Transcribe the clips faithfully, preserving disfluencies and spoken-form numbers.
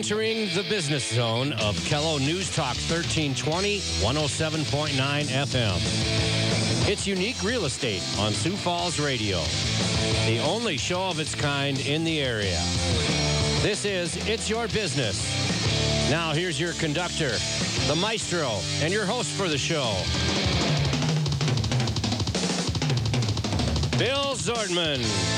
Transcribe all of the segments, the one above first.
entering the business zone of Kello News Talk thirteen twenty, one oh seven point nine F M. It's unique real estate on Sioux Falls Radio, the only show of its kind in the area. This is It's Your Business. Now here's your conductor, the maestro, and your host for the show, Bill Zortman.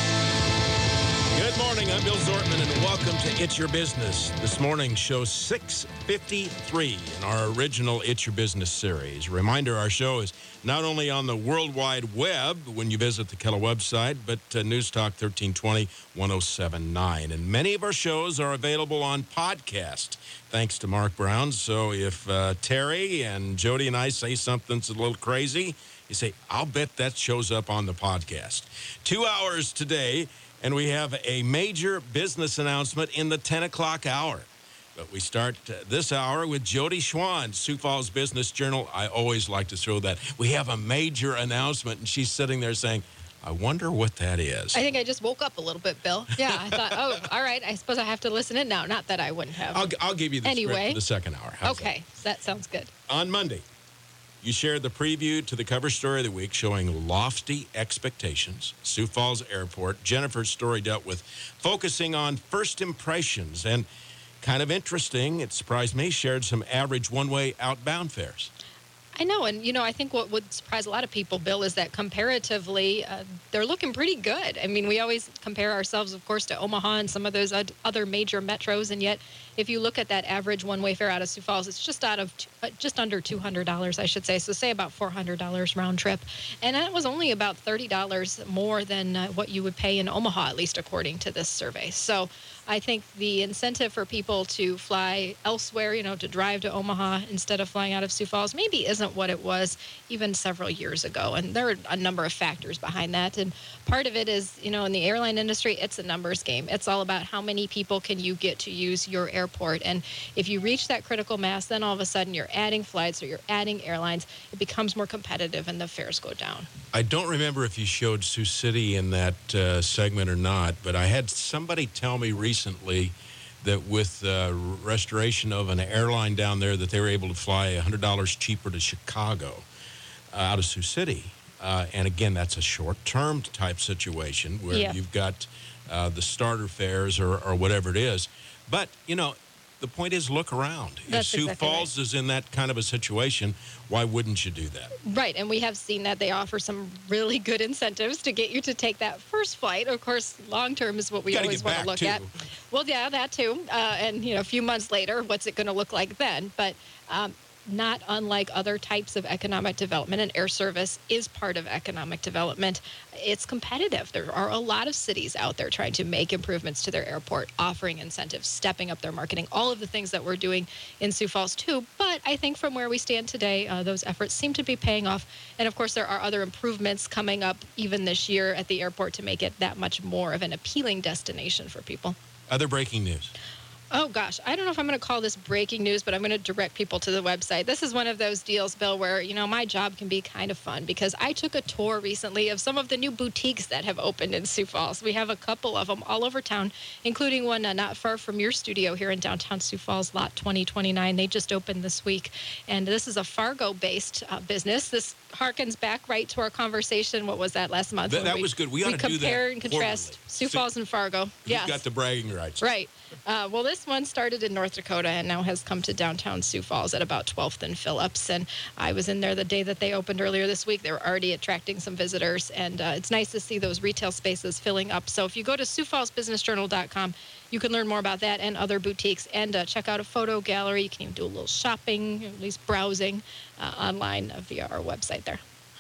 Good morning, I'm Bill Zortman, and welcome to It's Your Business. This morning, show six fifty-three in our original It's Your Business series. A reminder, our show is not only on the World Wide Web when you visit the Kello website, but uh, News Talk thirteen twenty, one oh seven point nine. And many of our shows are available on podcast, thanks to Mark Brown. So if uh, Terry and Jody and I say something's a little crazy, you say, I'll bet that shows up on the podcast. Two hours today. And we have a major business announcement in the ten o'clock hour. But we start uh, this hour with Jody Schwan, Sioux Falls Business Journal. I always like to throw that. We have a major announcement, and she's sitting there saying, I wonder what that is. I think I just woke up a little bit, Bill. Yeah, I thought, oh, all right, I suppose I have to listen in now. Not that I wouldn't have. I'll, I'll give you the anyway. script for the second hour. How's okay, that? that sounds good. On Monday, you shared the preview to the cover story of the week showing lofty expectations. Sioux Falls Airport. Jennifer's story dealt with focusing on first impressions and kind of interesting, it surprised me, shared some average one-way outbound fares. I know, and, you know, I think what would surprise a lot of people, Bill, is that comparatively, uh, they're looking pretty good. I mean, we always compare ourselves, of course, to Omaha and some of those other major metros, and yet if you look at that average one-way fare out of Sioux Falls, it's just out of uh, just under two hundred dollars, I should say. So say about four hundred dollars round trip. And that was only about thirty dollars more than uh, what you would pay in Omaha, at least according to this survey. So I think the incentive for people to fly elsewhere, you know, to drive to Omaha instead of flying out of Sioux Falls maybe isn't what it was even several years ago. And there are a number of factors behind that. And part of it is, you know, in the airline industry, it's a numbers game. It's all about how many people can you get to use your airport. And if you reach that critical mass, then all of a sudden you're adding flights or you're adding airlines. It becomes more competitive and the fares go down. I don't remember if you showed Sioux City in that uh, segment or not, but I had somebody tell me recently that with uh, restoration of an airline down there that they were able to fly one hundred dollars cheaper to Chicago uh, out of Sioux City. Uh, and again, that's a short-term type situation where yeah. you've got uh, the starter fares or, or whatever it is. But, you know, the point is look around. That's if Sioux exactly Falls right. is in that kind of a situation, why wouldn't you do that? Right, and we have seen that they offer some really good incentives to get you to take that first flight. Of course, long-term is what we always want to look too. at. Well, yeah, that too. Uh, and, you know, a few months later, what's it going to look like then? But um, not unlike other types of economic development, and air service is part of economic development. It's competitive. There are a lot of cities out there trying to make improvements to their airport, offering incentives, stepping up their marketing, all of the things that we're doing in Sioux Falls too. But I think from where we stand today, uh, those efforts seem to be paying off. And of course, there are other improvements coming up even this year at the airport to make it that much more of an appealing destination for people. Other breaking news. Oh, gosh, I don't know if I'm going to call this breaking news, but I'm going to direct people to the website. This is one of those deals, Bill, where, you know, my job can be kind of fun because I took a tour recently of some of the new boutiques that have opened in Sioux Falls. We have a couple of them all over town, including one uh, not far from your studio here in downtown Sioux Falls, Lot twenty twenty-nine. They just opened this week. And this is a Fargo-based uh, business. This harkens back right to our conversation. What was that last month? Th- that we, was good. We ought to do that. We compare and contrast quarterly. Sioux See, Falls and Fargo. Yeah. Yes. You've got the bragging rights. Right. Uh, well, this one started in North Dakota and now has come to downtown Sioux Falls at about twelfth and Phillips. And I was in there the day that they opened earlier this week. They were already attracting some visitors, and uh, it's nice to see those retail spaces filling up. So if you go to Sioux Falls Business Journal dot com, you can learn more about that and other boutiques and uh, check out a photo gallery. You can even do a little shopping, at least browsing uh, online via our website there.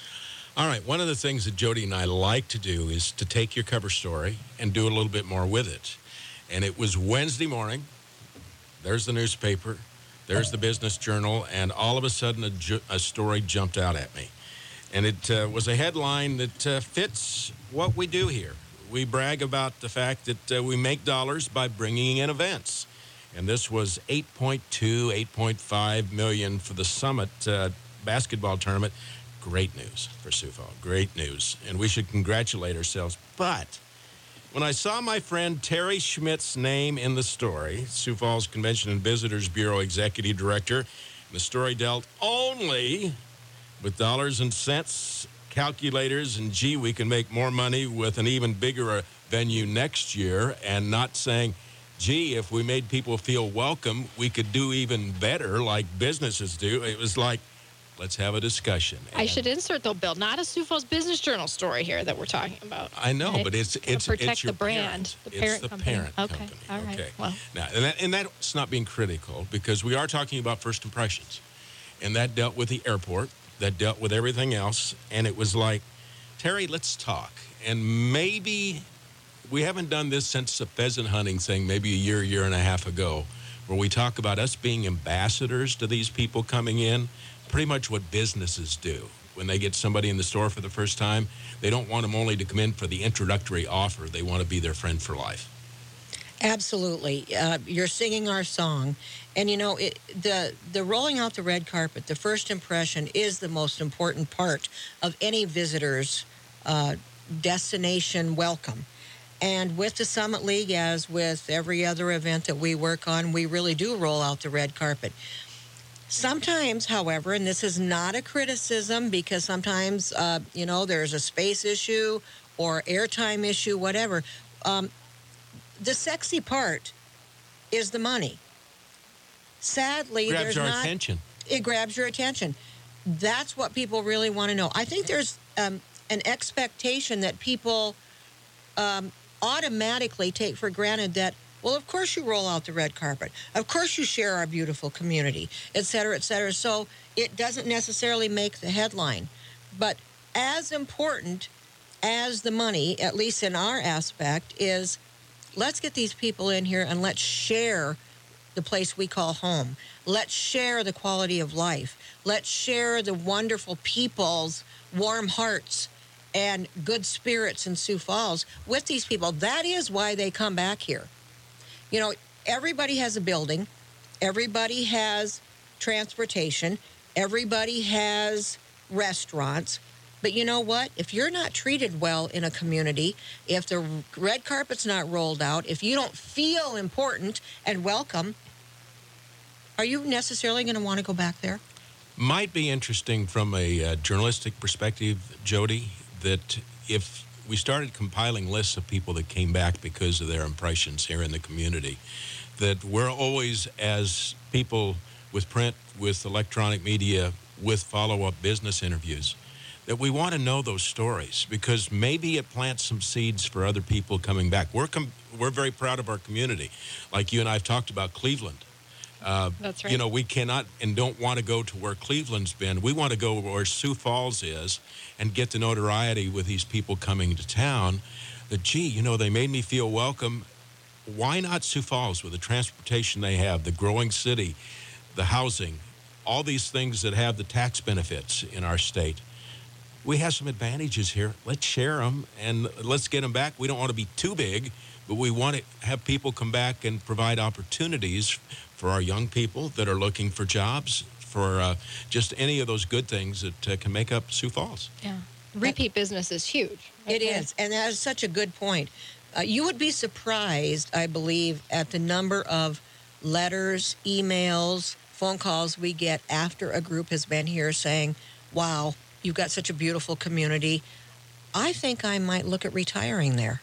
All right, one of the things that Jody and I like to do is to take your cover story and do a little bit more with it. And it was Wednesday morning. There's the newspaper. There's the Business Journal. And all of a sudden, a, ju- a story jumped out at me. And it uh, was a headline that uh, fits what we do here. We brag about the fact that uh, we make dollars by bringing in events. And this was eight point two, eight point five million for the Summit uh, basketball tournament. Great news for Sioux Falls. Great news. And we should congratulate ourselves. But When I saw my friend Terry Schmidt's name in the story, Sioux Falls Convention and Visitors Bureau Executive Director, and the story dealt only with dollars and cents, calculators, and gee, we can make more money with an even bigger venue next year, and not saying, gee, if we made people feel welcome, we could do even better like businesses do. It was like, let's have a discussion. I And should insert, though, Bill, not a Sioux Falls Business Journal story here that we're talking about. I know, right? but it's Gotta it's protect it's your the brand, parent. the it's parent the company. parent Okay, company. all right. Okay. Well. Now, and, that, and that's not being critical, because we are talking about first impressions, and that dealt with the airport, that dealt with everything else, and it was like, Terry, let's talk. And maybe we haven't done this since the pheasant hunting thing, maybe a year, year and a half ago, where we talk about us being ambassadors to these people coming in. Pretty much what businesses do when they get somebody in the store for the first time. They don't want them only to come in for the introductory offer. They want to be their friend for life. Absolutely. Uh, you're singing our song. And, you know, it, the, the rolling out the red carpet, the first impression is the most important part of any visitor's uh, destination welcome. And with the Summit League, as with every other event that we work on, we really do roll out the red carpet. Sometimes, however, and this is not a criticism, because sometimes, uh, you know, there's a space issue or airtime issue, whatever. Um, the sexy part is the money. Sadly, Grabs there's our not. attention. It grabs your attention. That's what people really want to know. I think there's um, an expectation that people um, automatically take for granted that, well, of course you roll out the red carpet. Of course you share our beautiful community, et cetera, et cetera. So it doesn't necessarily make the headline. But as important as the money, at least in our aspect, is let's get these people in here and let's share the place we call home. Let's share the quality of life. Let's share the wonderful people's warm hearts and good spirits in Sioux Falls with these people. That is why they come back here. You know, everybody has a building. Everybody has transportation. Everybody has restaurants. But you know what? If you're not treated well in a community, if the red carpet's not rolled out, if you don't feel important and welcome, are you necessarily going to want to go back there? Might be interesting from a uh, journalistic perspective, Jody, that if we started compiling lists of people that came back because of their impressions here in the community, that we're always, as people with print, with electronic media, with follow-up business interviews, that we want to know those stories, because maybe it plants some seeds for other people coming back. We're com- we're very proud of our community. Like you and I have talked about Cleveland. Uh, That's right. You know, we cannot and don't want to go to where Cleveland's been. We want to go where Sioux Falls is and get the notoriety with these people coming to town that, gee, you know, they made me feel welcome. Why not Sioux Falls with the transportation they have, the growing city, the housing, all these things that have the tax benefits in our state? We have some advantages here. Let's share them and let's get them back. We don't want to be too big, but we want to have people come back and provide opportunities for our young people that are looking for jobs, for uh, just any of those good things that uh, can make up Sioux Falls. Yeah. Repeat business is huge. It is, and that is such a good point. Uh, you would be surprised, I believe, at the number of letters, emails, phone calls we get after a group has been here saying, wow, you've got such a beautiful community. I think I might look at retiring there.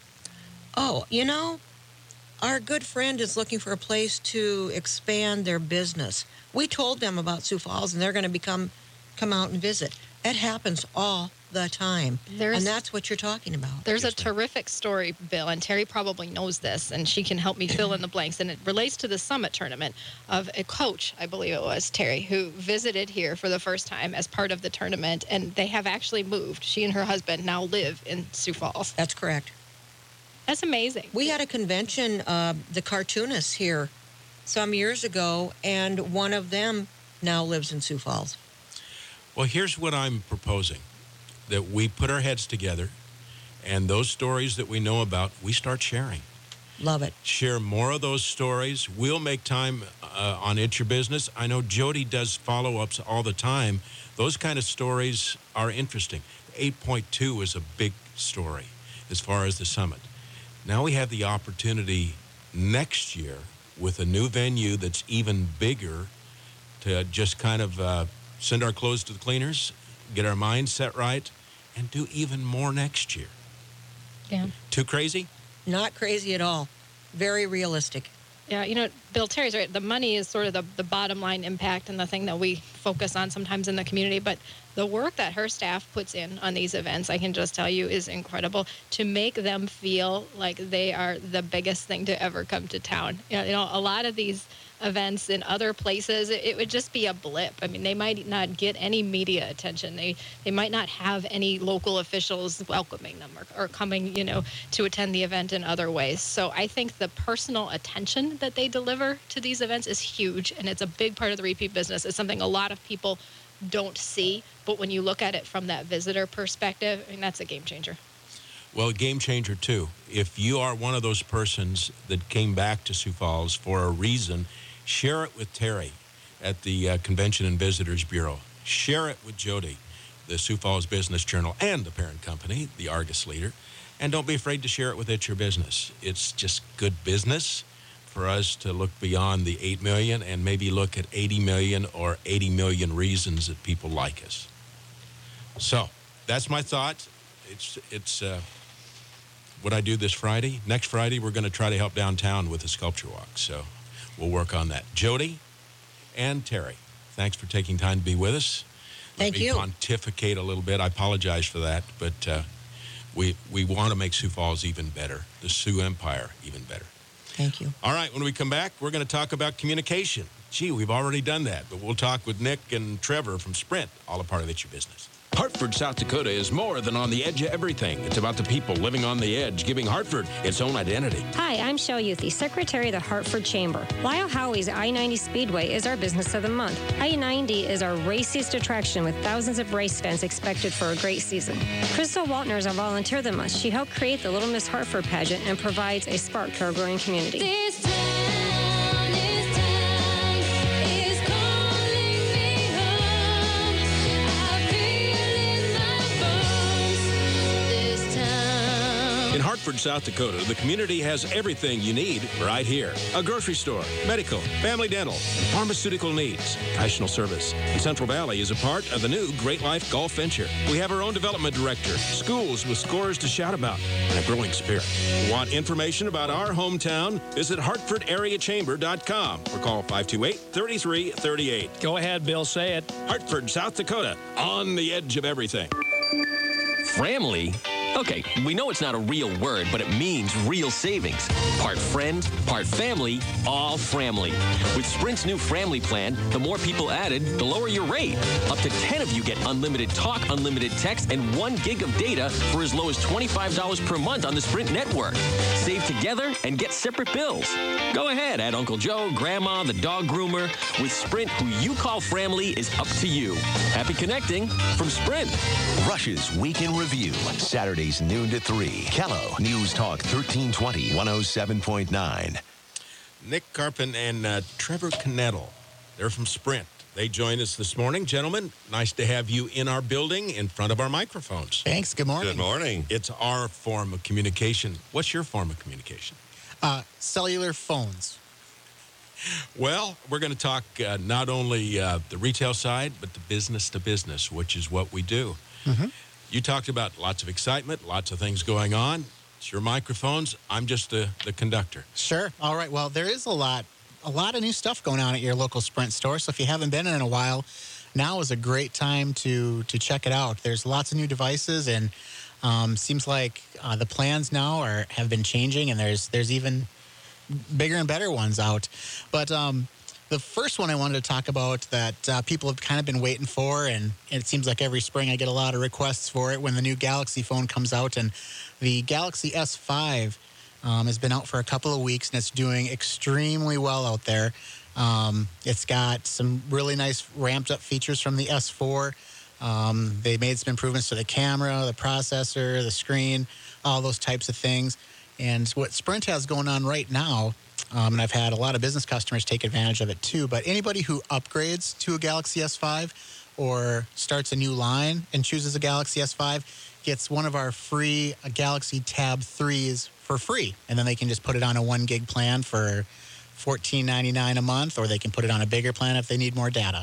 Oh, you know, our good friend is looking for a place to expand their business. We told them about Sioux Falls, and they're going to become come out and visit. It happens all the time. There's- and that's what you're talking about. There's Yes, a ma'am. terrific story, Bill, and Terry probably knows this, and she can help me fill in the blanks. And it relates to the Summit tournament of a coach, I believe it was, Terry, who visited here for the first time as part of the tournament, and they have actually moved. She and her husband now live in Sioux Falls. That's correct. That's amazing. We had a convention, uh, the cartoonists here some years ago, and one of them now lives in Sioux Falls. Well, here's what I'm proposing, that we put our heads together, and those stories that we know about, we start sharing. Love it. Share more of those stories. We'll make time uh, on It's Your Business. I know Jody does follow-ups all the time. Those kind of stories are interesting. eight point two is a big story as far as the summit. Now we have the opportunity next year with a new venue that's even bigger to just kind of uh, send our clothes to the cleaners, get our minds set right, and do even more next year. Yeah. Too crazy? Not crazy at all. Very realistic. Yeah, you know, Bill, Terry's right. The money is sort of the, the bottom line impact and the thing that we focus on sometimes in the community. But the work that her staff puts in on these events, I can just tell you, is incredible to make them feel like they are the biggest thing to ever come to town. You know, you know a lot of these events in other places, it, it would just be a blip. I mean, they might not get any media attention. They they might not have any local officials welcoming them or, or coming, you know, to attend the event in other ways. So I think the personal attention that they deliver to these events is huge, and it's a big part of the repeat business. It's something a lot of people don't see, but when you look at it from that visitor perspective, I mean, that's a game changer. Well, game changer, too. If you are one of those persons that came back to Sioux Falls for a reason, share it with Terry at the uh, Convention and Visitors Bureau. Share it with Jody, the Sioux Falls Business Journal, and the parent company, the Argus Leader. And don't be afraid to share it with It's Your Business. It's just good business for us to look beyond the eight million and maybe look at eighty million or eighty million reasons that people like us. So that's my thought. It's, it's uh, what I do this Friday. Next Friday, we're going to try to help downtown with the sculpture walk. So we'll work on that. Jody and Terry, thanks for taking time to be with us. Thank you. Let me pontificate a little bit. I apologize for that, but uh, we we want to make Sioux Falls even better, the Sioux Empire even better. Thank you. All right, when we come back, we're going to talk about communication. Gee, we've already done that, but we'll talk with Nick and Trevor from Sprint, all a part of It's Your Business. Hartford, South Dakota is more than on the edge of everything. It's about the people living on the edge, giving Hartford its own identity. Hi, I'm Shell Youthy, Secretary of the Hartford Chamber. Lyle Howie's I ninety Speedway is our business of the month. I ninety is our raciest attraction with thousands of race fans expected for a great season. Crystal Waltner is our volunteer of the month. She helped create the Little Miss Hartford pageant and provides a spark to our growing community. This town, this town is calling me home. I feel in my bones. This town. In Hartford, South Dakota, the community has everything you need right here. A grocery store, medical, family dental, and pharmaceutical needs, professional service. And Central Valley is a part of the new Great Life Golf Venture. We have our own development director, schools with scores to shout about, and a growing spirit. Want information about our hometown? Visit hartford area chamber dot com or call five two eight, three three three eight. Go ahead, Bill, say it. Hartford, South Dakota, on the edge of everything. Framley? Okay, we know it's not a real word, but it means real savings. Part friend, part family, all Framley. With Sprint's new Framley plan, the more people added, the lower your rate. Up to ten of you get unlimited talk, unlimited text, and one gig of data for as low as twenty-five dollars per month on the Sprint network. Save together and get separate bills. Go ahead, add Uncle Joe, Grandma, the dog groomer. With Sprint, who you call Framley is up to you. Happy connecting from Sprint. Rush's Week in Review, Saturdays noon to three. Kello News Talk thirteen twenty, one oh seven point nine. Nick Carpin and uh, Trevor Knettel. They're from Sprint. They join us this morning. Gentlemen, nice to have you in our building in front of our microphones. Thanks. Good morning. Good morning. It's our form of communication. What's your form of communication? Uh, cellular phones. Well, we're going to talk uh, not only uh, the retail side, but the business to business, which is what we do. Mm-hmm. You talked about lots of excitement, lots of things going on. It's your microphones. I'm just the, the conductor. Sure. All right. Well, there is a lot, a lot of new stuff going on at your local Sprint store. So if you haven't been in a while, now is a great time to to check it out. There's lots of new devices, and um, seems like uh, the plans now are have been changing, and there's there's even bigger and better ones out. But um, the first one I wanted to talk about that uh, people have kind of been waiting for, and it seems like every spring I get a lot of requests for it when the new Galaxy phone comes out. And the Galaxy S five um, has been out for a couple of weeks, and it's doing extremely well out there. Um, it's got some really nice ramped up features from the S four. Um, they made some improvements to the camera, the processor, the screen, all those types of things. And what Sprint has going on right now, um, and I've had a lot of business customers take advantage of it too, but anybody who upgrades to a Galaxy S five or starts a new line and chooses a Galaxy S five gets one of our free uh, Galaxy Tab threes for free. And then they can just put it on a one gig plan for fourteen ninety-nine a month, or they can put it on a bigger plan if they need more data.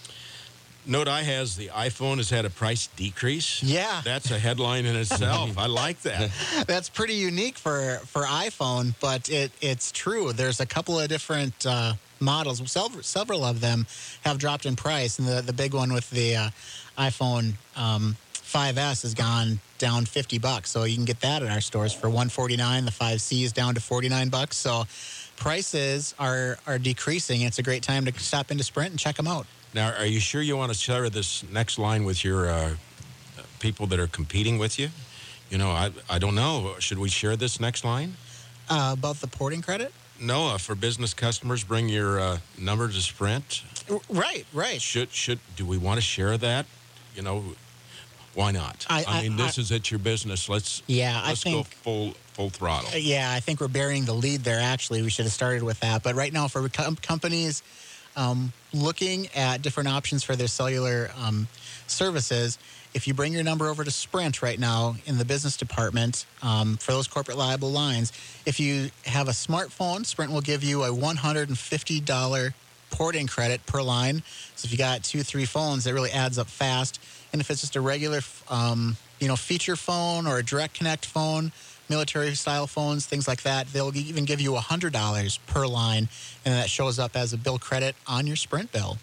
Note I has the iPhone has had a price decrease. Yeah. That's a headline in itself. I like that. That's pretty unique for, for iPhone, but it, it's true. There's a couple of different uh, models. Several, several of them have dropped in price, and the, the big one with the uh, iPhone um, five S has gone down fifty bucks. So you can get that at our stores for one forty-nine. The five C is down to forty-nine bucks. So prices are, are decreasing. It's a great time to stop into Sprint and check them out. Now, are you sure you want to share this next line with your uh, people that are competing with you? You know, I I don't know. Should we share this next line? Uh, about the porting credit? No, uh, for business customers, bring your uh, number to Sprint. Right, right. Should should do we want to share that? You know, why not? I, I mean, I, this I, is at your business. Let's yeah, let's I think, go full full throttle. Uh, yeah, I think we're burying the lead there. Actually, we should have started with that. But right now, for com- companies um, looking at different options for their cellular um, services, if you bring your number over to Sprint right now in the business department um, for those corporate liable lines, if you have a smartphone, Sprint will give you a one hundred fifty dollars porting credit per line. So if you got two, three phones, it really adds up fast. And if it's just a regular, um, you know, feature phone or a direct connect phone, military-style phones, things like that, they'll even give you one hundred dollars per line, and that shows up as a bill credit on your Sprint bill.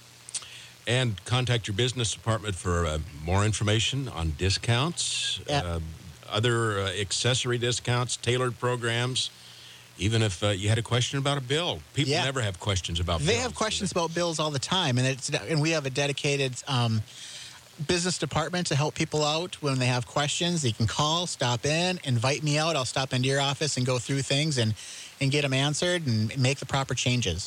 And contact your business department for uh, more information on discounts, Yeah. uh, other uh, accessory discounts, tailored programs. Even if uh, you had a question about a bill, people Yeah. never have questions about They bills. have questions about bills all the time, and it's and we have a dedicated um, business department to help people out when they have questions. They can call, stop in, invite me out. I'll stop into your office and go through things and, and get them answered and make the proper changes.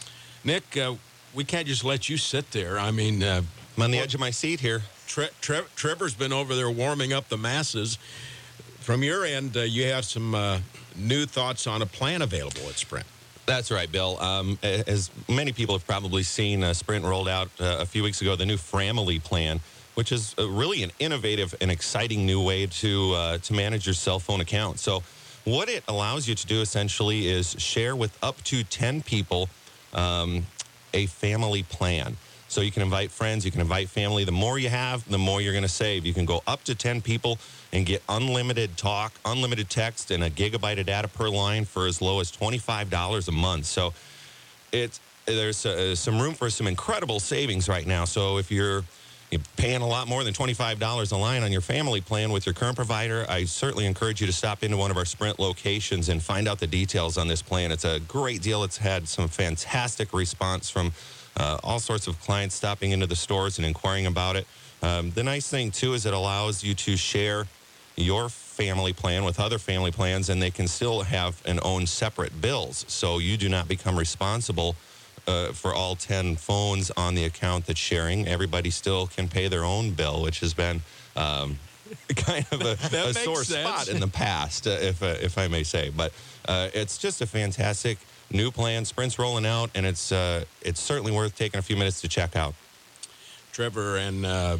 Nick, uh, we can't just let you sit there. I mean, uh, I'm on the edge of my seat here. Tre- Tre- Trevor's been over there warming up the masses. From your end, uh, you have some uh, new thoughts on a plan available at Sprint. That's right, Bill. Um, a- as many people have probably seen, uh, Sprint rolled out uh, a few weeks ago the new Family Plan, which is uh, really an innovative and exciting new way to uh, to manage your cell phone account. So what it allows you to do essentially is share with up to ten people um, a family plan. So you can invite friends, you can invite family. The more you have, the more you're going to save. You can go up to ten people and get unlimited talk, unlimited text, and a gigabyte of data per line for as low as twenty-five dollars a month. So it's there's uh, some room for some incredible savings right now. So if you're, you're paying a lot more than twenty-five dollars a line on your family plan with your current provider, I certainly encourage you to stop into one of our Sprint locations and find out the details on this plan. It's a great deal. It's had some fantastic response from uh, all sorts of clients stopping into the stores and inquiring about it. Um, the nice thing, too, is it allows you to share your family plan with other family plans, and they can still have and own separate bills. So you do not become responsible uh, for all ten phones on the account that's sharing. Everybody still can pay their own bill, which has been um, kind of a, That a makes sore sense. spot in the past, uh, if, uh, if I may say. But uh, it's just a fantastic new plan. Sprint's rolling out, and it's, uh, it's certainly worth taking a few minutes to check out. Trevor and uh,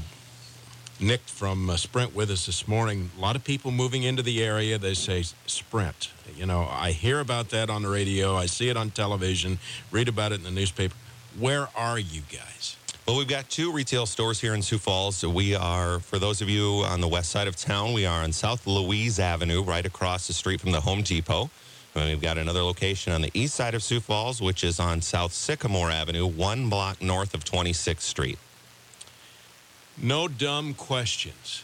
Nick from uh, Sprint with us this morning. A lot of people moving into the area. They say Sprint. You know, I hear about that on the radio. I see it on television, read about it in the newspaper. Where are you guys? Well, we've got two retail stores here in Sioux Falls. We are, for those of you on the west side of town, we are on South Louise Avenue, right across the street from the Home Depot. And we've got another location on the east side of Sioux Falls, which is on South Sycamore Avenue, one block north of twenty-sixth Street. No dumb questions.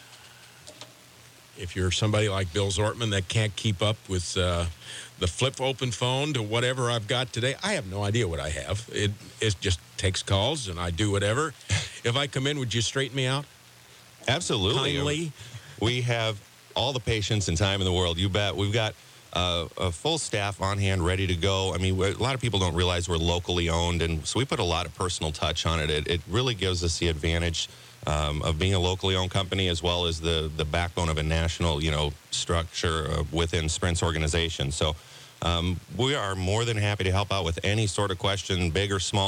If you're somebody like Bill Zortman that can't keep up with uh, the flip open phone to whatever I've got today, I have no idea what I have. It it just takes calls and I do whatever. If I come in, would you straighten me out? Absolutely. Kindly. We have all the patience and time in the world. You bet. We've got uh, a full staff on hand, ready to go. I mean, a lot of people don't realize we're locally owned, and so we put a lot of personal touch on it. It, it really gives us the advantage um, of being a locally owned company, as well as the the backbone of a national, you know, structure uh, within Sprint's organization. So um, we are more than happy to help out with any sort of question, big or small.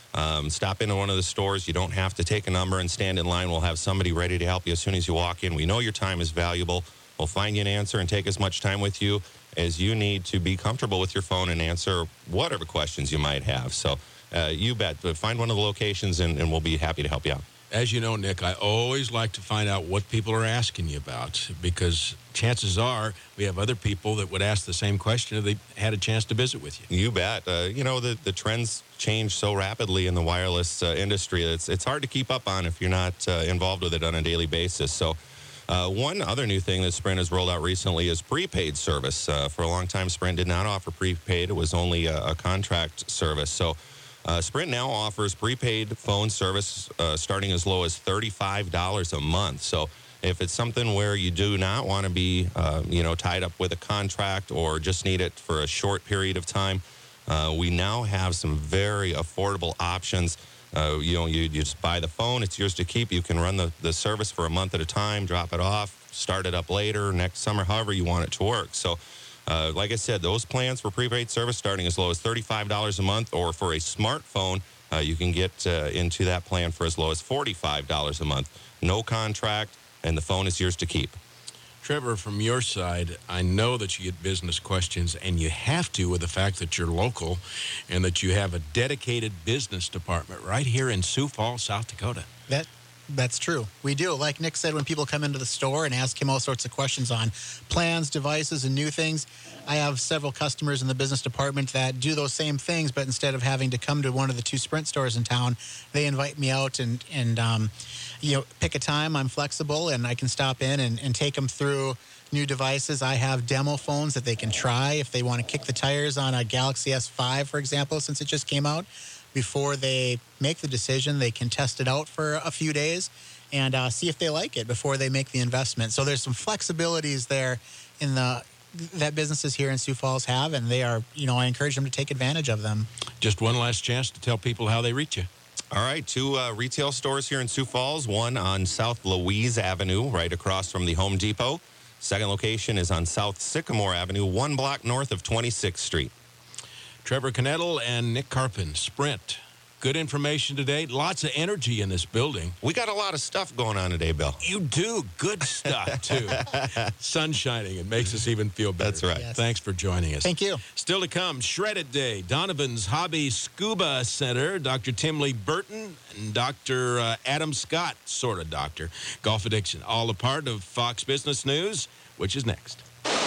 Um, stop into one of the stores. You don't have to take a number and stand in line. We'll have somebody ready to help you as soon as you walk in. We know your time is valuable. We'll find you an answer and take as much time with you as you need to be comfortable with your phone and answer whatever questions you might have. So uh, you bet. But find one of the locations, and, and we'll be happy to help you out. As you know, Nick, I always like to find out what people are asking you about, because chances are we have other people that would ask the same question if they had a chance to visit with you. You bet. Uh, you know, the, the trends change so rapidly in the wireless uh, industry. It's, it's hard to keep up on if you're not uh, involved with it on a daily basis. So uh, one other new thing that Sprint has rolled out recently is prepaid service. Uh, for a long time, Sprint did not offer prepaid. It was only a, a contract service. So Uh, Sprint now offers prepaid phone service uh, starting as low as thirty-five dollars a month. So if it's something where you do not want to be, uh, you know, tied up with a contract or just need it for a short period of time, uh, we now have some very affordable options. Uh, you know, you, you just buy the phone. It's yours to keep. You can run the, the service for a month at a time, drop it off, start it up later, next summer, however you want it to work. So Uh, like I said, those plans for prepaid service starting as low as thirty-five dollars a month, or for a smartphone, uh, you can get uh, into that plan for as low as forty-five dollars a month. No contract, and the phone is yours to keep. Trevor, from your side, I know that you get business questions, and you have to with the fact that you're local and that you have a dedicated business department right here in Sioux Falls, South Dakota. That That's true. We do. Like Nick said, when people come into the store and ask him all sorts of questions on plans, devices, and new things, I have several customers in the business department that do those same things, but instead of having to come to one of the two Sprint stores in town, they invite me out and, and um, you know, pick a time. I'm flexible, and I can stop in and, and take them through new devices. I have demo phones that they can try if they want to kick the tires on a Galaxy S five, for example, since it just came out. Before they make the decision, they can test it out for a few days and uh, see if they like it before they make the investment. So there's some flexibilities there in the that businesses here in Sioux Falls have, and they are, you know, I encourage them to take advantage of them. Just one last chance to tell people how they reach you. All right, two uh, retail stores here in Sioux Falls, one on South Louise Avenue, right across from the Home Depot. Second location is on South Sycamore Avenue, one block north of twenty-sixth Street. Trevor Knettel and Nick Carpin, Sprint. Good information today. Lots of energy in this building. We got a lot of stuff going on today, Bill. You do. Good stuff, too. Sun shining. It makes us even feel better. That's right. Yes. Thanks for joining us. Thank you. Still to come, Shredded Day, Donovan's Hobby Scuba Center, Doctor Tim Lee Burton, and Doctor Uh, Adam Scott, sort of doctor. Golf addiction, all a part of Fox Business News, which is next.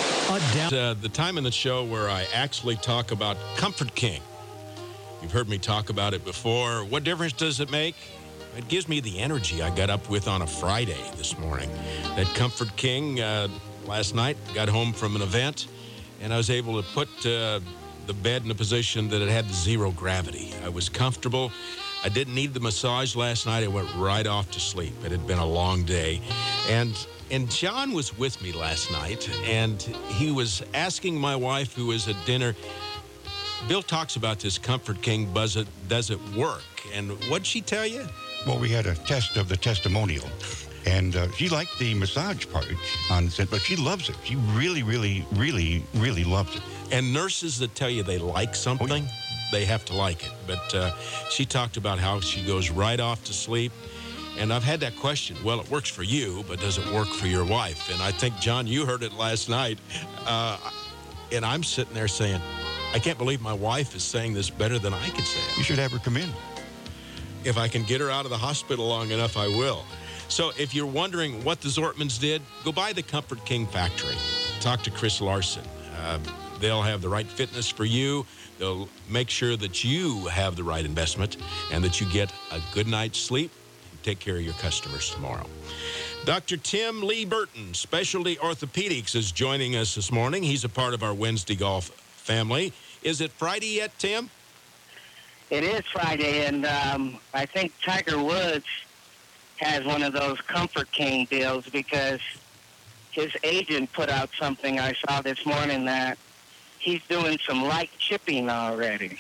Uh, the time in the show where I actually talk about Comfort King. You've heard me talk about it before. What difference does it make? It gives me the energy I got up with on a Friday this morning. That Comfort King uh, last night, got home from an event, and I was able to put uh, the bed in a position that it had zero gravity. I was comfortable. I didn't need the massage last night. I went right off to sleep. It had been a long day. And and John was with me last night, and he was asking my wife, who was at dinner, Bill talks about this Comfort King, does it, does it work? And what'd she tell you? Well, we had a test of the testimonial, and uh, she liked the massage part on it, but she loves it. She really, really, really, really loves it. And nurses that tell you they like something, oh, yeah. they have to like it. But uh, she talked about how she goes right off to sleep. And I've had that question. Well, it works for you, but does it work for your wife? And I think, John, you heard it last night. Uh, and I'm sitting there saying, I can't believe my wife is saying this better than I could say it. You should have her come in. If I can get her out of the hospital long enough, I will. So if you're wondering what the Zortmans did, go by the Comfort King factory. Talk to Chris Larson. Uh, they'll have the right fitness for you. They'll make sure that you have the right investment and that you get a good night's sleep. Take care of your customers tomorrow. Doctor Tim Lee Burton, Specialty Orthopedics, is joining us this morning. He's a part of our Wednesday golf family. Is it Friday yet, Tim? It is Friday, and um, I think Tiger Woods has one of those Comfort King deals because his agent put out something I saw this morning that he's doing some light chipping already.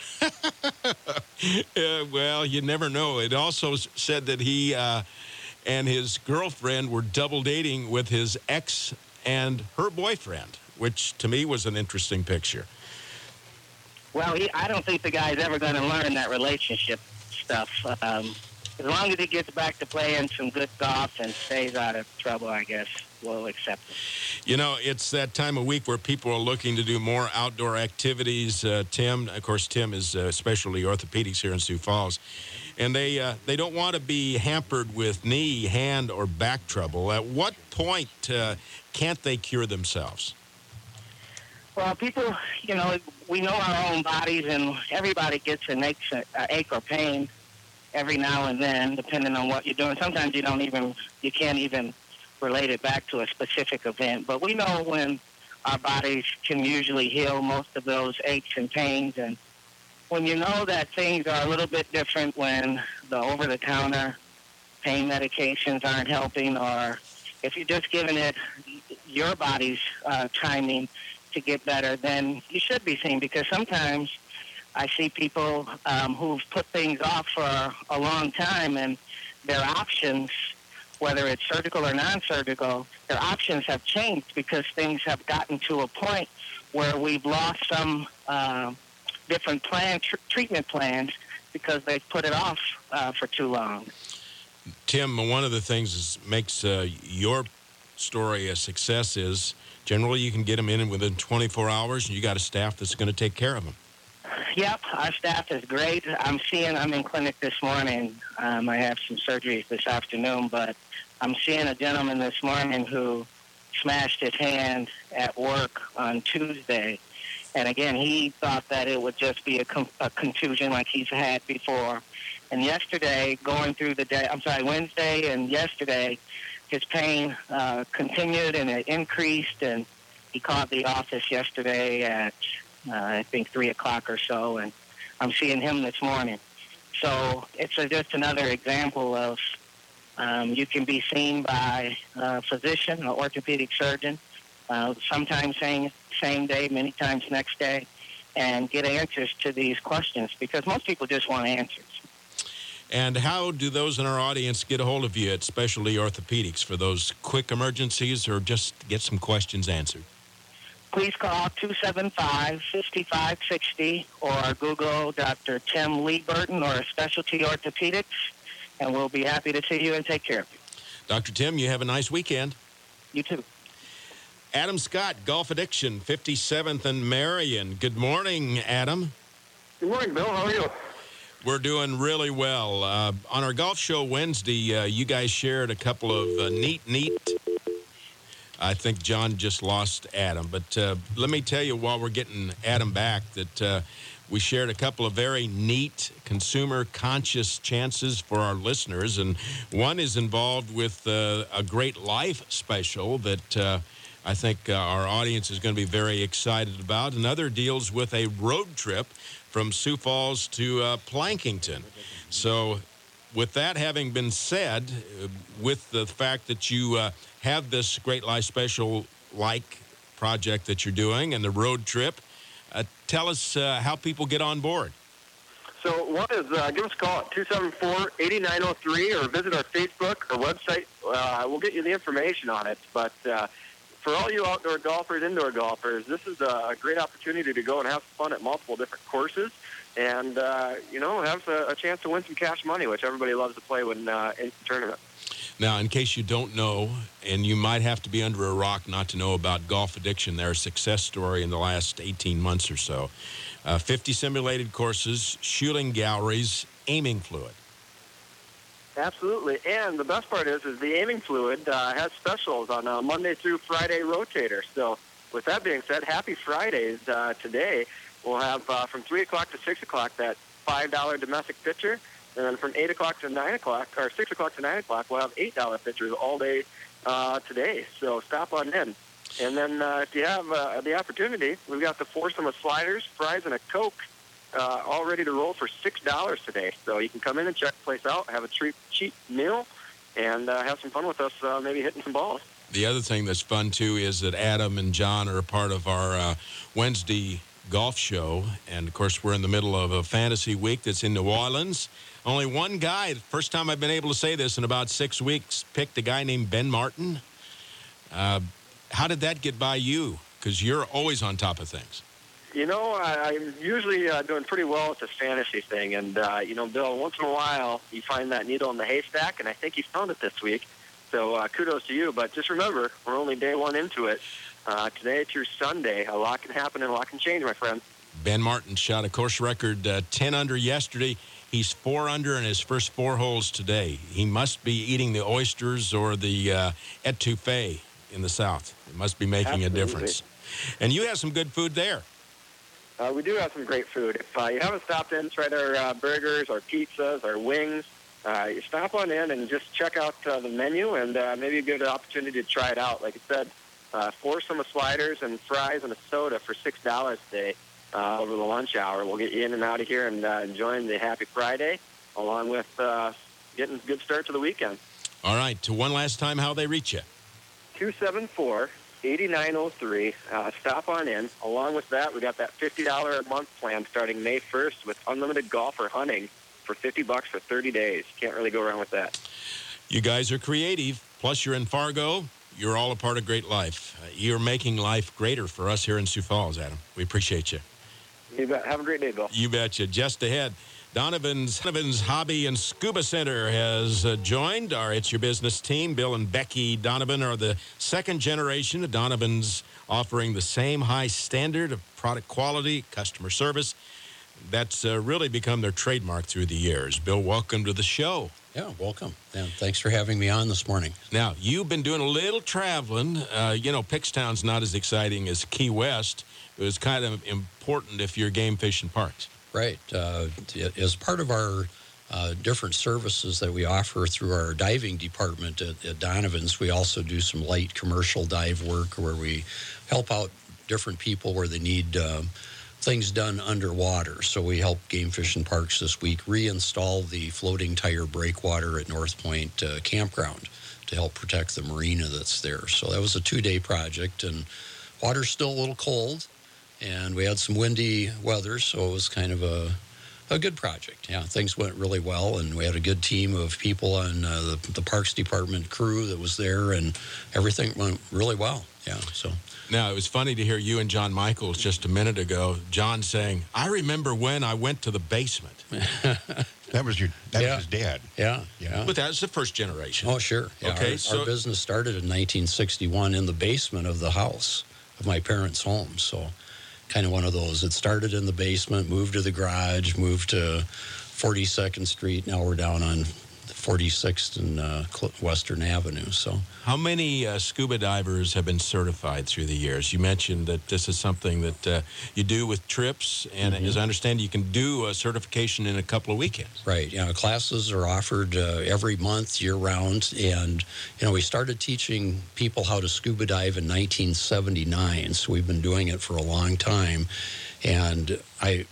uh, well, you never know. It also said that he uh, and his girlfriend were double dating with his ex and her boyfriend, which to me was an interesting picture. Well, he, I don't think the guy's ever going to learn that relationship stuff. Um, as long as he gets back to playing some good golf and stays out of trouble, I guess we'll accept it. You know, it's that time of week where people are looking to do more outdoor activities. Uh, Tim, of course, Tim is uh, specialty orthopedics here in Sioux Falls. And they uh, they don't want to be hampered with knee, hand, or back trouble. At what point uh, can't they cure themselves? Well, people, you know, we know our own bodies, and everybody gets an ache, uh, ache or pain every now and then, depending on what you're doing. Sometimes you don't even, you can't even relate it back to a specific event. But we know when our bodies can usually heal most of those aches and pains. And when you know that things are a little bit different, when the over-the-counter pain medications aren't helping, or if you're just giving it your body's uh, timing to get better, then you should be seen. Because sometimes I see people um, who've put things off for a long time, and their options, whether it's surgical or non-surgical, their options have changed because things have gotten to a point where we've lost some uh, different plan tr- treatment plans because they've put it off uh, for too long. Tim, one of the things that makes uh, your story a success is generally you can get them in within twenty-four hours, and you got a staff that's going to take care of them. Yep, our staff is great. I'm seeing, I'm in clinic this morning. Um, I have some surgeries this afternoon, but I'm seeing a gentleman this morning who smashed his hand at work on Tuesday. And again, he thought that it would just be a, con- a contusion like he's had before. And yesterday, going through the day, I'm sorry, Wednesday and yesterday, his pain uh, continued and it increased. And he called the office yesterday at, uh, I think, three o'clock or so. And I'm seeing him this morning. So it's a, just another example of um, you can be seen by a physician, an orthopedic surgeon, uh, sometimes same, same day, many times next day, and get answers to these questions because most people just want answers. And how do those in our audience get a hold of you at Specialty Orthopedics for those quick emergencies or just get some questions answered? Please call two seven five, five five six zero or Google Doctor Tim Lee Burton or Specialty Orthopedics, and we'll be happy to see you and take care of you. Doctor Tim, you have a nice weekend. You too. Adam Scott, Golf Addiction, fifty-seventh and Marion. Good morning, Adam. Good morning, Bill. How are you? We're doing really well. Uh, on our golf show Wednesday, uh, you guys shared a couple of uh, neat, neat. I think John just lost Adam. But uh, let me tell you while we're getting Adam back that uh, we shared a couple of very neat consumer conscious chances for our listeners. And one is involved with uh, a Great Life special that uh, I think uh, our audience is going to be very excited about. Another deals with a road trip from Sioux Falls to uh, Plankington. So with that having been said, uh, with the fact that you uh, have this Great Life Special-like project that you're doing and the road trip, uh, tell us uh, how people get on board. So one is uh, give us a call at two seven four, eight nine zero three or visit our Facebook or website. Uh, we'll get you the information on it. But uh, for all you outdoor golfers, indoor golfers, this is a great opportunity to go and have fun at multiple different courses and, uh, you know, have a, a chance to win some cash money, which everybody loves to play when uh, in the tournament. Now, in case you don't know, and you might have to be under a rock not to know about Golf Addiction, their success story in the last eighteen months or so. Uh, fifty simulated courses, shooting galleries, aiming fluid. Absolutely. And the best part is, is the aiming fluid uh, has specials on a Monday through Friday rotator. So with that being said, happy Fridays uh, today. We'll have uh, from three o'clock to six o'clock that five dollar domestic pitcher. And then from eight o'clock to nine o'clock, or six o'clock to nine o'clock, we'll have eight dollar pitchers all day uh, today. So stop on in. And then uh, if you have uh, the opportunity, we've got the foursome of sliders, fries, and a Coke uh, all ready to roll for six dollars today. So you can come in and check the place out, have a treat, cheap meal, and uh, have some fun with us, uh, maybe hitting some balls. The other thing that's fun, too, is that Adam and John are a part of our uh, Wednesday golf show. And, of course, we're in the middle of a fantasy week that's in New Orleans. Only one guy, the first time I've been able to say this in about six weeks, picked a guy named Ben Martin. Uh, how did that get by you? Because you're always on top of things. You know, I, I'm usually uh, doing pretty well with this fantasy thing. And, uh, you know, Bill, once in a while you find that needle in the haystack, and I think you found it this week. So uh, kudos to you. But just remember, we're only day one into it. Uh, today through Sunday, a lot can happen and a lot can change, my friend. Ben Martin shot a course record uh, ten under yesterday. He's four under in his first four holes today. He must be eating the oysters or the uh, etouffee in the south. It must be making Absolutely. a difference. And you have some good food there. Uh, we do have some great food. If uh, you haven't stopped in, tried our uh, burgers, our pizzas, our wings, uh, you stop on in and just check out uh, the menu and uh, maybe a good opportunity to try it out. Like I said, uh, foursome of sliders and fries and a soda for six dollars today uh, over the lunch hour. We'll get you in and out of here and uh, enjoying the Happy Friday along with uh, getting a good start to the weekend. All right. To one last time, how they reach you? two seven four, eight nine zero three. Uh, stop on in. Along with that, we got that fifty dollars a month plan starting May first with unlimited golf or hunting for fifty bucks for thirty days. Can't really go wrong with that. You guys are creative. Plus, you're in Fargo. You're all a part of great life. Uh, you're making life greater for us here in Sioux Falls, Adam. We appreciate you. You bet. Have a great day, Bill. You betcha. Just ahead, Donovan's, Donovan's Hobby and Scuba Center has uh, joined our It's Your Business team. Bill and Becky Donovan are the second generation of Donovan's, offering the same high standard of product quality, customer service. That's uh, really become their trademark through the years. Bill, welcome to the show. Yeah, welcome. And thanks for having me on this morning. Now, you've been doing a little traveling. Uh, you know, Pickstown's not as exciting as Key West. It was kind of important if you're game fishing parks. Right. Uh, as part of our uh, different services that we offer through our diving department at, at Donovan's, we also do some light commercial dive work where we help out different people where they need um, things done underwater. So we help Game Fish and Parks this week reinstall the floating tire breakwater at North Point uh, Campground to help protect the marina that's there. So that was a two-day project, and water's still a little cold, and we had some windy weather, so it was kind of a a good project. Yeah, things went really well, and we had a good team of people on uh, the, the Parks Department crew that was there, and everything went really well. Yeah, so... Now, it was funny to hear you and John Michaels just a minute ago, John saying, I remember when I went to the basement. That was your, that Yeah. was his dad. Yeah, yeah. But that was the first generation. Oh, sure. Yeah, Okay, our, so- our business started in nineteen sixty-one in the basement of the house of my parents' home. So kind of one of those. It started in the basement, moved to the garage, moved to forty-second Street. Now we're down on forty-sixth and uh, Cl- Western Avenue. So How many uh, scuba divers have been certified through the years? You mentioned that this is something that uh, you do with trips, and Mm-hmm. as I understand, you can do a certification in a couple of weekends. Right. You know, classes are offered uh, every month, year round. And, you know, we started teaching people how to scuba dive in nineteen seventy-nine. So we've been doing it for a long time. And I,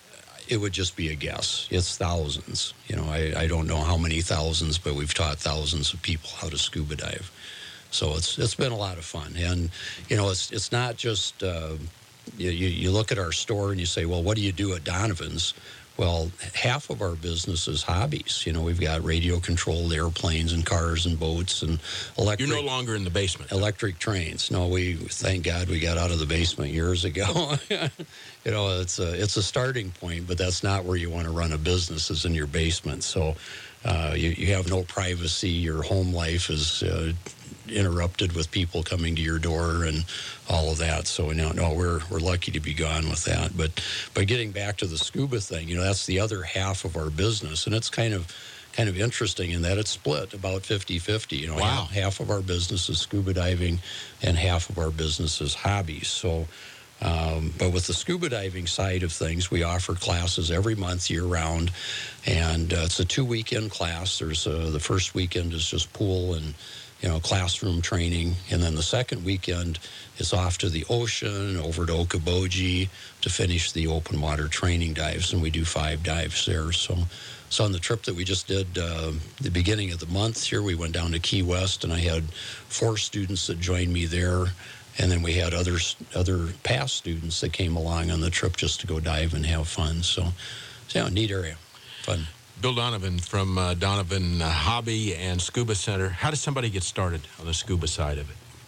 it would just be a guess. It's thousands. You know, I, I don't know how many thousands, but we've taught thousands of people how to scuba dive. So it's it's been a lot of fun. And, you know, it's it's not just, uh, you, you you look at our store and you say, well, what do you do at Donovan's? Well, half of our business is hobbies. You know, we've got radio-controlled airplanes and cars and boats and electric. You're no longer in the basement. Electric trains. No, we thank God we got out of the basement years ago. You know, it's a it's a starting point, but that's not where you want to run a business, is in your basement. So uh, you you have no privacy. Your home life is uh, interrupted with people coming to your door and all of that. So no, no, we're we're lucky to be gone with that. But but getting back to the scuba thing, you know, that's the other half of our business, and it's kind of kind of interesting in that it's split about fifty-fifty. You know, Wow. half, half of our business is scuba diving, and half of our business is hobbies. So. Um, but with the scuba diving side of things, we offer classes every month, year round, and uh, it's a two weekend class. There's uh, the first weekend is just pool and you know classroom training, and then the second weekend is off to the ocean, over to Okoboji to finish the open water training dives, and we do five dives there. So, so on the trip that we just did, uh, the beginning of the month here, we went down to Key West, and I had four students that joined me there. And then we had other other past students that came along on the trip just to go dive and have fun. So, so yeah, neat area, fun. Bill Donovan from uh, Donovan uh, Hobby and Scuba Center. How does somebody get started on the scuba side of it?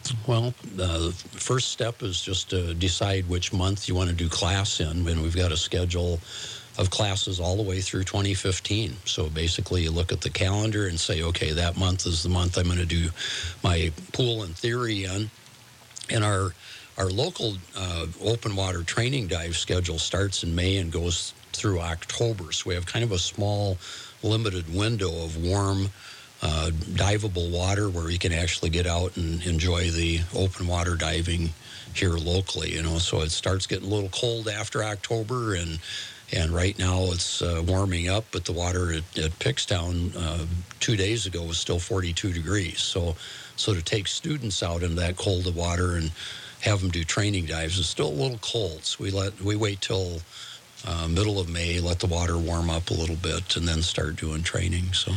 Well, uh, the first step is just to decide which month you want to do class in, and we've got a schedule of classes all the way through twenty fifteen. So basically you look at the calendar and say, okay, that month is the month I'm going to do my pool and theory in. And our our local uh, open water training dive schedule starts in May and goes through October. So we have kind of a small, limited window of warm, uh, diveable water where you can actually get out and enjoy the open water diving here locally. You know, so it starts getting a little cold after October, and and right now it's uh, warming up. But the water at, at Pickstown uh, two days ago was still forty-two degrees. So so to take students out into that cold water and have them do training dives is still a little cold. So we let we wait till uh, middle of May, let the water warm up a little bit, and then start doing training. So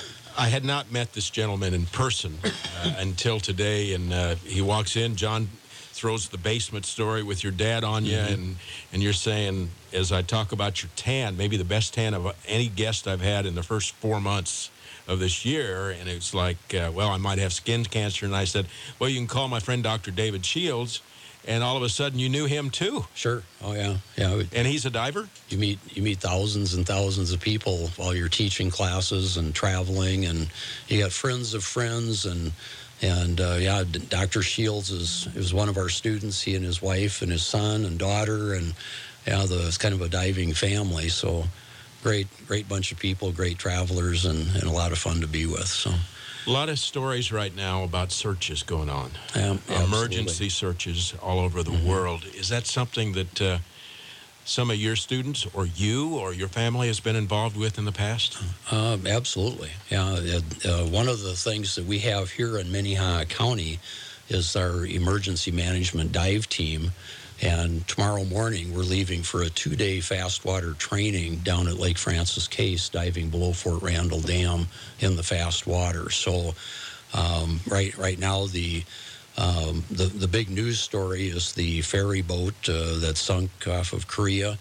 I had not met this gentleman in person uh, until today, and uh, he walks in. John throws the basement story with your dad on you, Mm-hmm. and and you're saying, as I talk about your tan, maybe the best tan of any guest I've had in the first four months of this year, and it's like, uh, well, I might have skin cancer, and I said, well, you can call my friend Doctor David Shields, and all of a sudden you knew him too. Sure. Oh yeah, yeah. And he's a diver? You meet you meet thousands and thousands of people while you're teaching classes and traveling, and you got friends of friends, and and uh, yeah, D- Doctor Shields is is one of our students. He and his wife and his son and daughter, and yeah, the, it's kind of a diving family. So great, great bunch of people, great travelers, and, and a lot of fun to be with. So. A lot of stories right now about searches going on, Um, emergency searches all over the Mm-hmm. world. Is that something that uh, some of your students or you or your family has been involved with in the past? Uh, absolutely. Yeah. Uh, uh, one of the things that we have here in Minnehaha County is our emergency management dive team. And tomorrow morning, we're leaving for a two-day fast water training down at Lake Francis Case, diving below Fort Randall Dam in the fast water. So um, right right now, the, um, the the big news story is the ferry boat uh, that sunk off of Korea,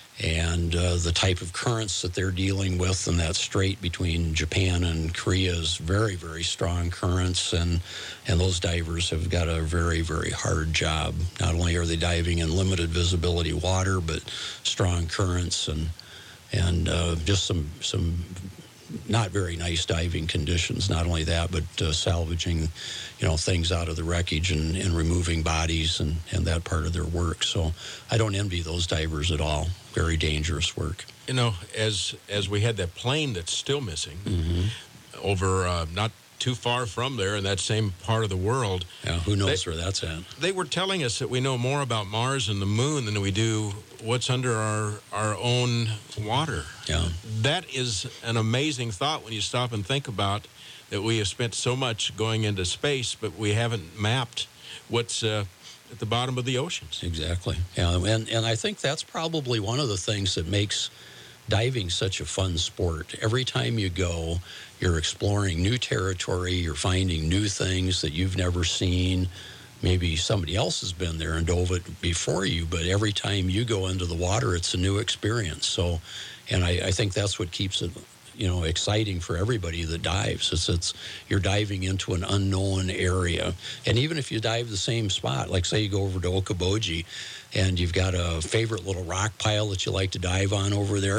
and uh, the type of currents that they're dealing with in that strait between Japan and Korea is very, very strong currents, and and those divers have got a very, very hard job. Not only are they diving in limited visibility water, but strong currents and and uh, just some some not very nice diving conditions. Not only that, but uh, salvaging, you know, things out of the wreckage and, and removing bodies and, and that part of their work. So I don't envy those divers at all. Very dangerous work. You know, as as we had that plane that's still missing Mm-hmm. over uh, not too far from there in that same part of the world. Yeah, who knows they, where that's at? They were telling us that we know more about Mars and the moon than we do what's under our, our own water. Yeah. That is an amazing thought when you stop and think about that we have spent so much going into space, but we haven't mapped what's uh, at the bottom of the oceans. Exactly. Yeah, and, and I think that's probably one of the things that makes diving such a fun sport. Every time you go, you're exploring new territory, you're finding new things that you've never seen. Maybe somebody else has been there and dove it before you, but every time you go into the water, it's a new experience. So, and I, I think that's what keeps it, you know, exciting for everybody that dives. It's, it's you're diving into an unknown area. And even if you dive the same spot, like say you go over to Okoboji and you've got a favorite little rock pile that you like to dive on over there,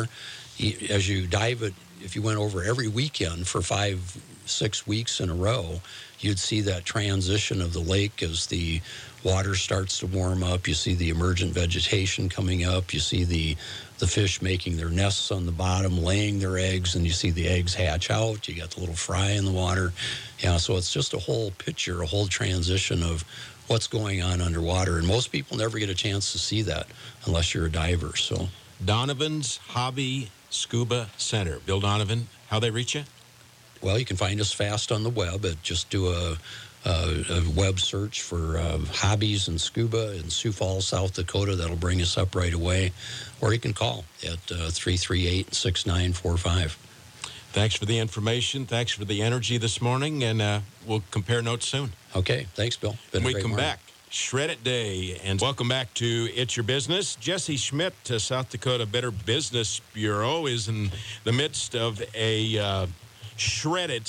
as you dive it, if you went over every weekend for five, six weeks in a row, you'd see that transition of the lake as the water starts to warm up. You see the emergent vegetation coming up. You see the the fish making their nests on the bottom, laying their eggs, and you see the eggs hatch out. You got the little fry in the water. Yeah, so it's just a whole picture, a whole transition of what's going on underwater. And most people never get a chance to see that unless you're a diver. So Donovan's Hobby Scuba Center. Bill Donovan, how they reach you? Well, you can find us fast on the web. At just do a, a, a web search for uh, hobbies and scuba in Sioux Falls, South Dakota. That'll bring us up right away. Or you can call at uh, three three eight, six nine four five. Thanks for the information. Thanks for the energy this morning, and uh, we'll compare notes soon. Okay. Thanks, Bill. Been When a we great come morning. back, Shred It Day, and welcome back to It's Your Business. Jesse Schmidt, uh, South Dakota Better Business Bureau, is in the midst of a uh, Shred It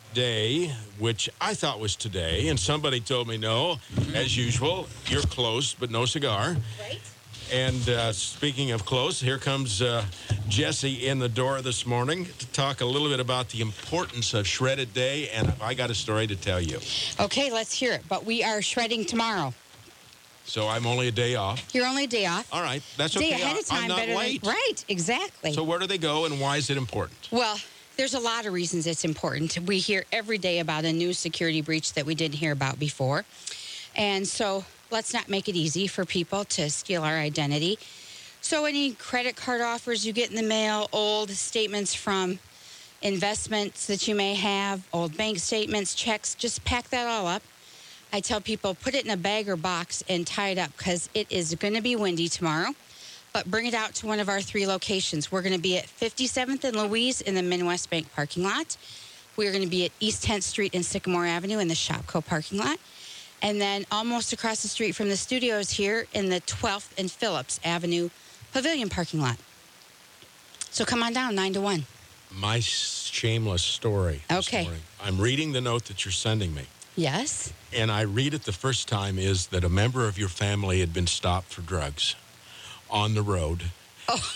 Day, which I thought was today, and somebody told me no. As usual, you're close, but no cigar. Right. And uh, speaking of close, here comes uh, Jesse in the door this morning to talk a little bit about the importance of Shredded Day, and I got a story to tell you. Okay, let's hear it. But we are shredding tomorrow. So I'm only a day off. You're only a day off. All right, that's Day okay. ahead of time, I'm not better than- late. right, exactly. So where do they go, and why is it important? Well, there's a lot of reasons it's important. We hear every day about a new security breach that we didn't hear about before. And so let's not make it easy for people to steal our identity. So any credit card offers you get in the mail, old statements from investments that you may have, old bank statements, checks, just pack that all up. I tell people, put it in a bag or box and tie it up because it is going to be windy tomorrow. But bring it out to one of our three locations. We're going to be at fifty-seventh and Louise in the Midwest Bank parking lot. We're going to be at East tenth Street and Sycamore Avenue in the Shopco parking lot. And then almost across the street from the studios here in the twelfth and Phillips Avenue Pavilion parking lot. So come on down, nine to one. My shameless story. this Okay. morning. I'm reading the note that you're sending me. Yes. And I read it the first time is that a member of your family had been stopped for drugs on the road. Oh.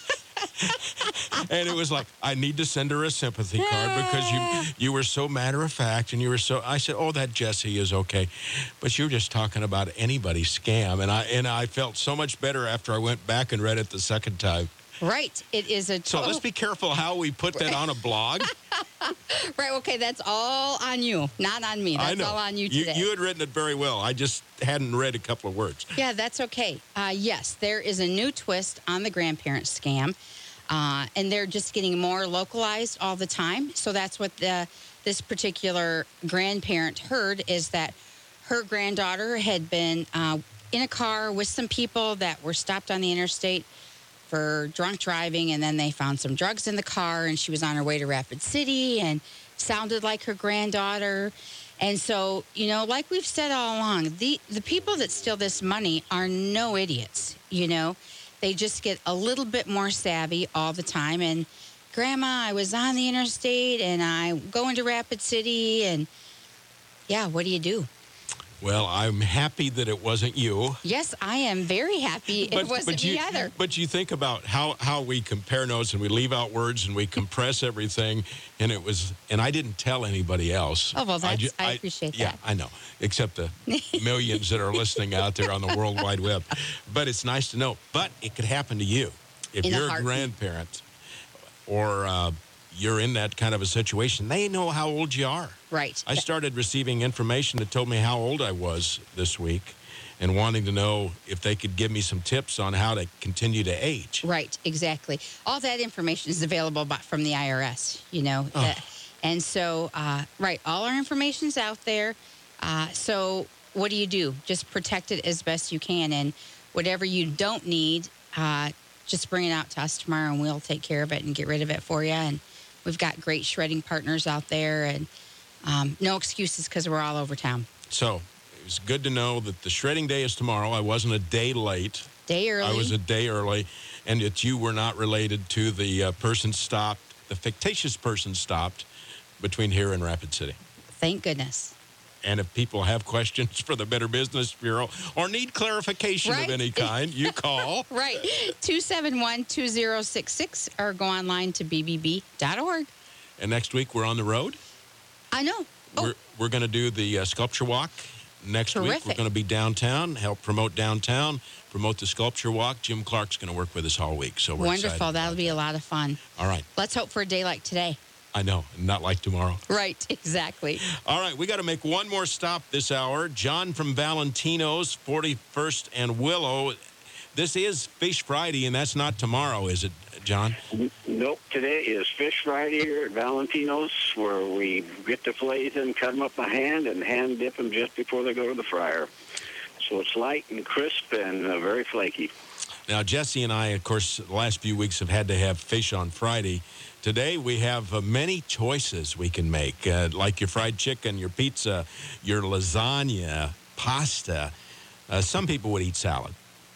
And it was like, I need to send her a sympathy card because you you were so matter of fact and you were so, I said, oh, that Jesse is okay. But you're just talking about anybody's scam. And I, and I felt so much better after I went back and read it the second time. Right. It is a So let's be careful how we put that on a blog. Right. Okay. That's all on you, not on me. That's I know. all on you you today. You had written it very well. I just hadn't read a couple of words. Yeah, that's okay. Uh, yes, there is a new twist on the grandparent scam, uh, and they're just getting more localized all the time. So that's what the, this particular grandparent heard is that her granddaughter had been uh, in a car with some people that were stopped on the interstate for drunk driving, and then they found some drugs in the car, and she was on her way to Rapid City and sounded like her granddaughter. And so, you know, like we've said all along, the, the people that steal this money are no idiots, you know. They just get a little bit more savvy all the time. And, Grandma, I was on the interstate, and I go into Rapid City, and, yeah, what do you do? Well, I'm happy that it wasn't you. Yes, I am very happy it wasn't you, me either. But you think about how, how we compare notes and we leave out words and we compress everything, and it was, and I didn't tell anybody else. Oh, well, that's, I, ju- appreciate yeah, that. I know, except the millions that are listening out there on the World Wide Web. But it's nice to know. But it could happen to you if In a you're a heartbeat. grandparent or uh, you're in that kind of a situation. They know how old you are. Right. I started receiving information that told me how old I was this week and wanting to know if they could give me some tips on how to continue to age. Right, exactly. All that information is available by, from the I R S, you know. Oh. Uh, and so, uh, right, all our information's out there. Uh, so what do you do? Just protect it as best you can. And whatever you don't need, uh, just bring it out to us tomorrow, and we'll take care of it and get rid of it for you. And we've got great shredding partners out there, and um, no excuses because we're all over town. So it was good to know that the shredding day is tomorrow. I wasn't a day late. Day early. I was a day early, and that you were not related to the uh, person stopped, the fictitious person stopped between here and Rapid City. Thank goodness. And if people have questions for the Better Business Bureau or need clarification Right. of any kind, you call. Right. two seven one, two zero six six or go online to b b b dot org. And next week we're on the road. I know. We're, we're going to do the uh, sculpture walk. Next week, we're Terrific. going to be downtown, help promote downtown, promote the sculpture walk. Jim Clark's going to work with us all week. So we're Wonderful. excited. That'll be a lot of fun. All right. Let's hope for a day like today. I know. Not like tomorrow. Right. Exactly. All right. We got to make one more stop this hour. John from Valentino's, forty-first and Willow. This is Fish Friday, and that's not tomorrow, is it, John? Nope. Today is Fish Friday here at Valentino's, where we get the fillets and cut them up by hand and hand dip them just before they go to the fryer. So it's light and crisp and uh, very flaky. Now, Jesse and I, of course, the last few weeks have had to have fish on Friday. Today, we have uh, many choices we can make, uh, like your fried chicken, your pizza, your lasagna, pasta. Uh, some people would eat salad.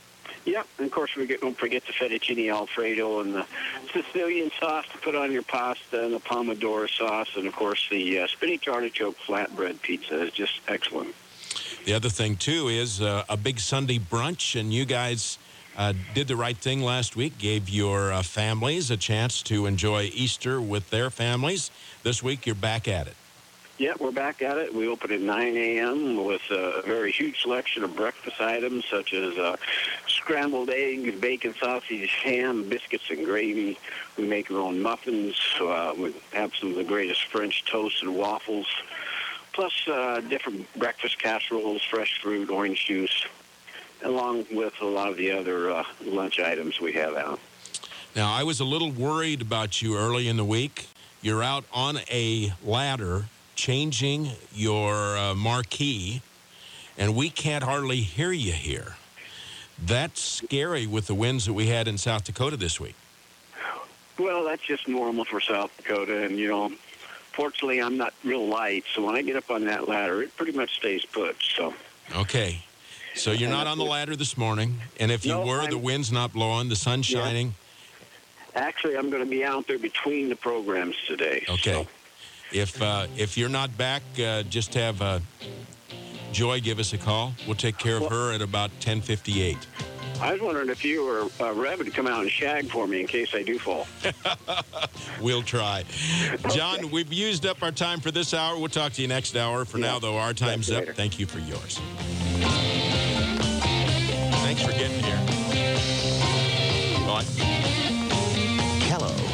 Yep, and of course we get, don't forget the fettuccine Alfredo and the Sicilian sauce to put on your pasta and the pomodoro sauce, and of course the uh, spinach artichoke flatbread pizza is just excellent. The other thing, too, is uh, a big Sunday brunch, and you guys uh, did the right thing last week, gave your uh, families a chance to enjoy Easter with their families. This week, you're back at it. Yeah, we're back at it. We open at nine a.m. with a very huge selection of breakfast items such as uh, scrambled eggs, bacon, sausage, ham, biscuits, and gravy. We make our own muffins. Uh, we have some of the greatest French toast and waffles, plus uh, different breakfast casseroles, fresh fruit, orange juice, along with a lot of the other uh, lunch items we have out. Now, I was a little worried about you early in the week. You're out on a ladder changing your uh, marquee, and we can't hardly hear you here. That's scary with the winds that we had in South Dakota this week. Well, that's just normal for South Dakota, and, you know, fortunately, I'm not real light, so when I get up on that ladder, it pretty much stays put, so. Okay. So you're not on the ladder this morning, and if you No, were, I'm- the wind's not blowing, the sun's Yeah. shining. Actually, I'm going to be out there between the programs today. Okay. So. If uh, if you're not back, uh, just have uh, Joy give us a call. We'll take care of her at about ten fifty-eight. I was wondering if you or uh, Rev would come out and shag for me in case I do fall. We'll try. John, we've used up our time for this hour. We'll talk to you next hour. For now, though, our time's up. Thank you for yours. Thanks for getting here.